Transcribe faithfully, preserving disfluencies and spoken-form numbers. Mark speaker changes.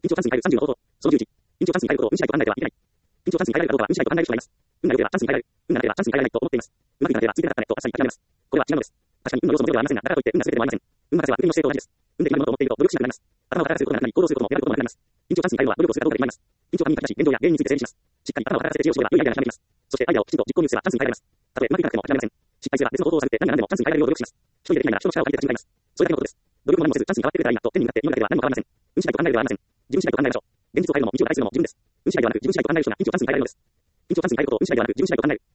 Speaker 1: 緊張チャンスに変えるさんじゅうの方法。そのじゅういち。緊張チャンスに変えることを無視しないと考えてはいけない。緊張チャンスに変えられるかどうかは無視しないと考える人がいます。運が良ければチャンスに変えられる。運がなければチャンスに変えられないと思っています。うまくいかなければ続けなかったねと明日に諦めます。これは違うのです。確かに運の要素も量ではありませんが、だからといって運が全てでもありません。運任せは国の姿勢と同じです。運できるものと思っていると努力しなくなります。頭を働かせることがなくなり、行動することも選ぶこともなくなります。緊張チャンスに変えるのは努力をするかどうかで決まります。緊張感に駆り出し、現状や原因について整理します。しっかり頭を働かせて知恵を絞れば良いアイデアがひらめきます。そしてアイデアをきちんと実行に移せばチャンスに変えられます。たとえうまくいかなくても諦めません。失敗すれば別の方法を探って何が何でもチャンスに変えられるよう努力します。一人でできないなら人の力を借りて立ち向かいます。それだけのことです。努力も何もせずチャンスに変わってくれたらいいなと手に向かって言うだけでは何も変わりません。運次第と考えるではありません。自分次第と考えましょう。現実を変えるのも道を打開するのも自分です。運次第ではなく自分次第と考える人が緊張チャンスに変えられるのです。緊張チャンスに変えることを運次第ではなく自分次第と考える。